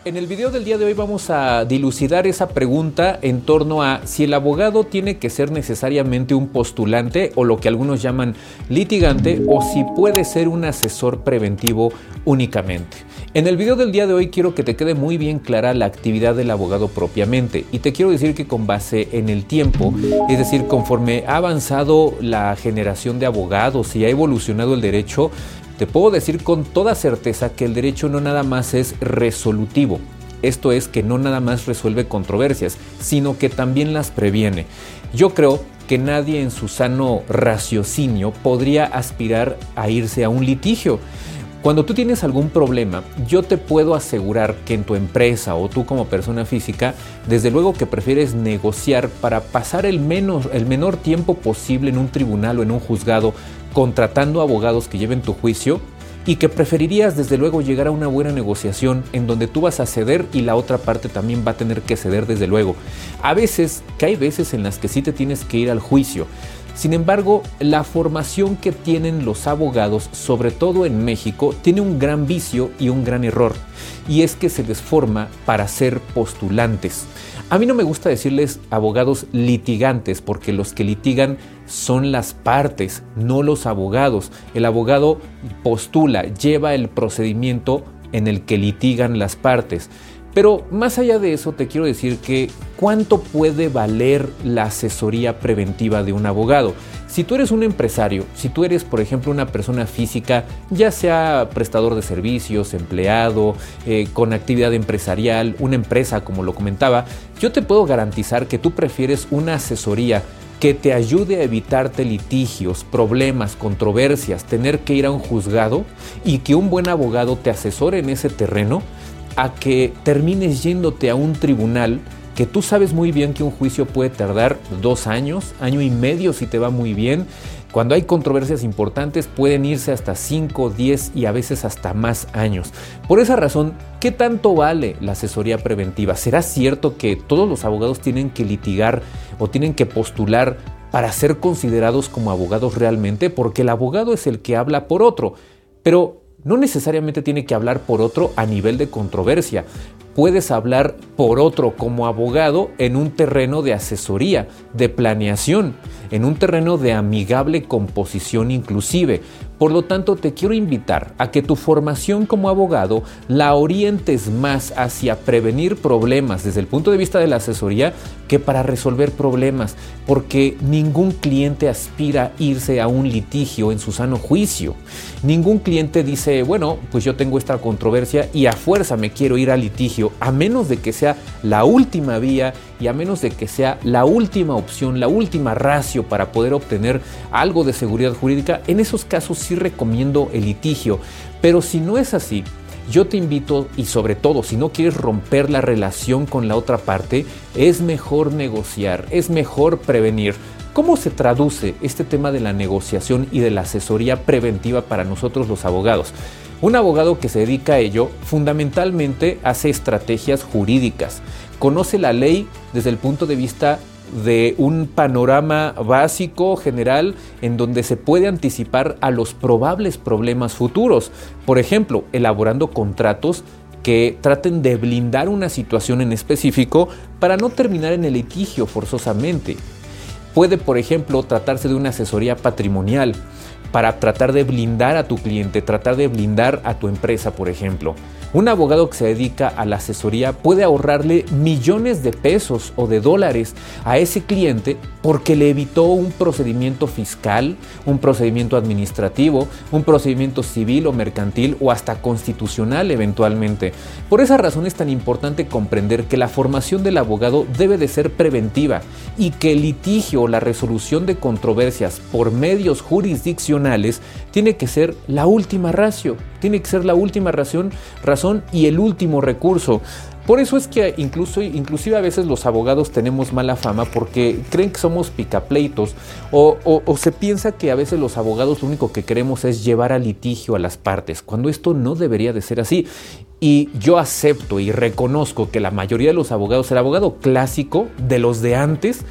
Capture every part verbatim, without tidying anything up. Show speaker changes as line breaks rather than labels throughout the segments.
En el video del día de hoy vamos a dilucidar esa pregunta en torno a si el abogado tiene que ser necesariamente un postulante o lo que algunos llaman litigante, o si puede ser un asesor preventivo únicamente. En el video del día de hoy quiero que te quede muy bien clara la actividad del abogado propiamente, y te quiero decir que con base en el tiempo, es decir, conforme ha avanzado la generación de abogados y ha evolucionado el derecho, te puedo decir con toda certeza que el derecho no nada más es resolutivo. Esto es que no nada más resuelve controversias, sino que también las previene. Yo creo que nadie en su sano raciocinio podría aspirar a irse a un litigio. Cuando tú tienes algún problema, yo te puedo asegurar que en tu empresa o tú como persona física, desde luego que prefieres negociar para pasar el, menos, el menor tiempo posible en un tribunal o en un juzgado, contratando abogados que lleven tu juicio, y que preferirías desde luego llegar a una buena negociación en donde tú vas a ceder y la otra parte también va a tener que ceder desde luego. A veces, que hay veces en las que sí te tienes que ir al juicio. Sin embargo, la formación que tienen los abogados, sobre todo en México, tiene un gran vicio y un gran error, y es que se les forma para ser postulantes. A mí no me gusta decirles abogados litigantes, porque los que litigan son las partes, no los abogados. El abogado postula, lleva el procedimiento en el que litigan las partes. Pero más allá de eso, te quiero decir que ¿cuánto puede valer la asesoría preventiva de un abogado? Si tú eres un empresario, si tú eres, por ejemplo, una persona física, ya sea prestador de servicios, empleado, eh, con actividad empresarial, una empresa, como lo comentaba, yo te puedo garantizar que tú prefieres una asesoría que te ayude a evitarte litigios, problemas, controversias, tener que ir a un juzgado, y que un buen abogado te asesore en ese terreno, a que termines yéndote a un tribunal que tú sabes muy bien que un juicio puede tardar dos años, año y medio si te va muy bien. Cuando hay controversias importantes pueden irse hasta cinco, diez y a veces hasta más años. Por esa razón, ¿qué tanto vale la asesoría preventiva? ¿Será cierto que todos los abogados tienen que litigar o tienen que postular para ser considerados como abogados realmente? Porque el abogado es el que habla por otro, pero no necesariamente tiene que hablar por otro a nivel de controversia. Puedes hablar por otro como abogado en un terreno de asesoría, de planeación, en un terreno de amigable composición inclusive. Por lo tanto, te quiero invitar a que tu formación como abogado la orientes más hacia prevenir problemas desde el punto de vista de la asesoría que para resolver problemas, porque ningún cliente aspira a irse a un litigio en su sano juicio. Ningún cliente dice, bueno, pues yo tengo esta controversia y a fuerza me quiero ir al litigio, a menos de que sea la última vía y a menos de que sea la última opción, la última ratio para poder obtener algo de seguridad jurídica. En esos casos sí recomiendo el litigio, pero si no es así, yo te invito, y sobre todo si no quieres romper la relación con la otra parte, es mejor negociar, es mejor prevenir. ¿Cómo se traduce este tema de la negociación y de la asesoría preventiva para nosotros los abogados? Un abogado que se dedica a ello fundamentalmente hace estrategias jurídicas, conoce la ley desde el punto de vista de un panorama básico, general, en donde se puede anticipar a los probables problemas futuros. Por ejemplo, elaborando contratos que traten de blindar una situación en específico para no terminar en el litigio forzosamente. Puede, por ejemplo, tratarse de una asesoría patrimonial para tratar de blindar a tu cliente, tratar de blindar a tu empresa, por ejemplo. Un abogado que se dedica a la asesoría puede ahorrarle millones de pesos o de dólares a ese cliente porque le evitó un procedimiento fiscal, un procedimiento administrativo, un procedimiento civil o mercantil o hasta constitucional eventualmente. Por esa razón es tan importante comprender que la formación del abogado debe de ser preventiva y que el litigio o la resolución de controversias por medios jurisdiccionales tiene que ser la última ratio, tiene que ser la última razón, razón y el último recurso. Por eso es que incluso, inclusive a veces los abogados tenemos mala fama porque creen que somos picapleitos o, o, o se piensa que a veces los abogados lo único que queremos es llevar a litigio a las partes, cuando esto no debería de ser así. Y yo acepto y reconozco que la mayoría de los abogados, el abogado clásico de los de antes,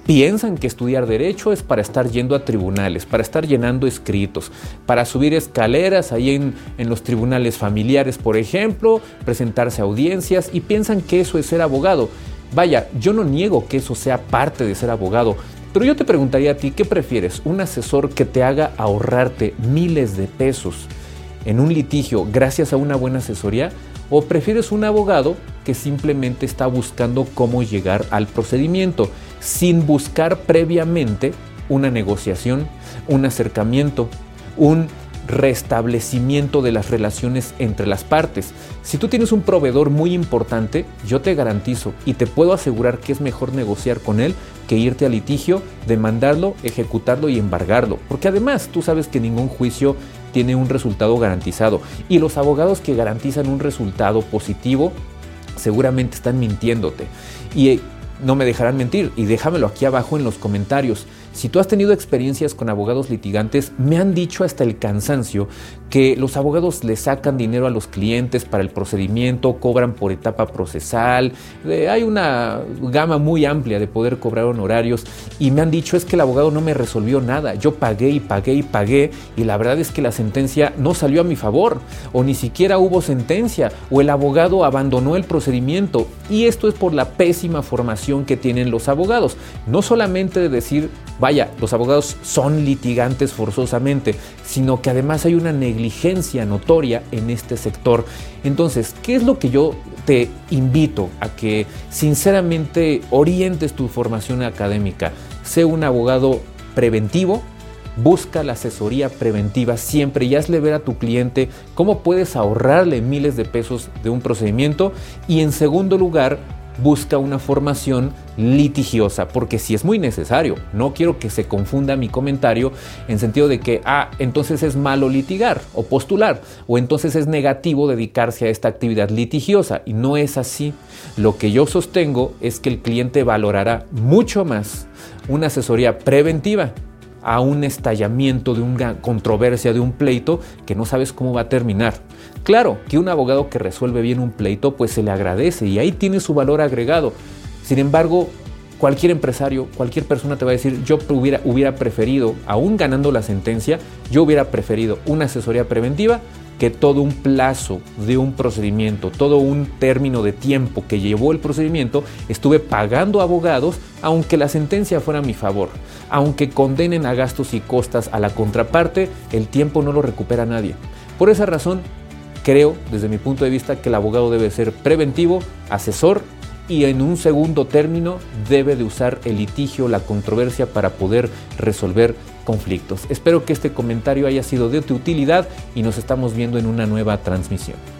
piensan que estudiar derecho es para estar yendo a tribunales, para estar llenando escritos, para subir escaleras ahí en, en los tribunales familiares, por ejemplo, presentarse a audiencias, y piensan que eso es ser abogado. Vaya, yo no niego que eso sea parte de ser abogado, pero yo te preguntaría a ti, ¿qué prefieres? ¿Un asesor que te haga ahorrarte miles de pesos en un litigio gracias a una buena asesoría? ¿O prefieres un abogado que simplemente está buscando cómo llegar al procedimiento sin buscar previamente una negociación, un acercamiento, un restablecimiento de las relaciones entre las partes? Si tú tienes un proveedor muy importante, yo te garantizo y te puedo asegurar que es mejor negociar con él que irte a litigio, demandarlo, ejecutarlo y embargarlo, porque además tú sabes que ningún juicio tiene un resultado garantizado, y los abogados que garantizan un resultado positivo seguramente están mintiéndote, y no me dejarán mentir, y déjamelo aquí abajo en los comentarios. Si tú has tenido experiencias con abogados litigantes, me han dicho hasta el cansancio que los abogados le sacan dinero a los clientes para el procedimiento, cobran por etapa procesal, eh, hay una gama muy amplia de poder cobrar honorarios, y me han dicho es que el abogado no me resolvió nada, yo pagué y pagué y pagué, y la verdad es que la sentencia no salió a mi favor, o ni siquiera hubo sentencia, o el abogado abandonó el procedimiento, y esto es por la pésima formación que tienen los abogados. No solamente de decir, vaya, los abogados son litigantes forzosamente, sino que además hay una negligencia notoria en este sector. Entonces, ¿qué es lo que yo te invito a que sinceramente orientes tu formación académica? Sé un abogado preventivo, busca la asesoría preventiva siempre y hazle ver a tu cliente cómo puedes ahorrarle miles de pesos de un procedimiento, y en segundo lugar, busca una formación litigiosa, porque sí es muy necesario. No quiero que se confunda mi comentario en sentido de que, ah, entonces es malo litigar o postular, o entonces es negativo dedicarse a esta actividad litigiosa, y no es así. Lo que yo sostengo es que el cliente valorará mucho más una asesoría preventiva a un estallamiento de una controversia, de un pleito que no sabes cómo va a terminar. Claro que un abogado que resuelve bien un pleito, pues se le agradece y ahí tiene su valor agregado. Sin embargo, cualquier empresario, cualquier persona te va a decir, yo hubiera, hubiera preferido, aún ganando la sentencia, yo hubiera preferido una asesoría preventiva que todo un plazo de un procedimiento, todo un término de tiempo que llevó el procedimiento, estuve pagando abogados, aunque la sentencia fuera a mi favor, aunque condenen a gastos y costas a la contraparte, el tiempo no lo recupera nadie. Por esa razón, creo, desde mi punto de vista, que el abogado debe ser preventivo, asesor, y en un segundo término debe de usar el litigio, la controversia para poder resolver conflictos. Espero que este comentario haya sido de tu utilidad y nos estamos viendo en una nueva transmisión.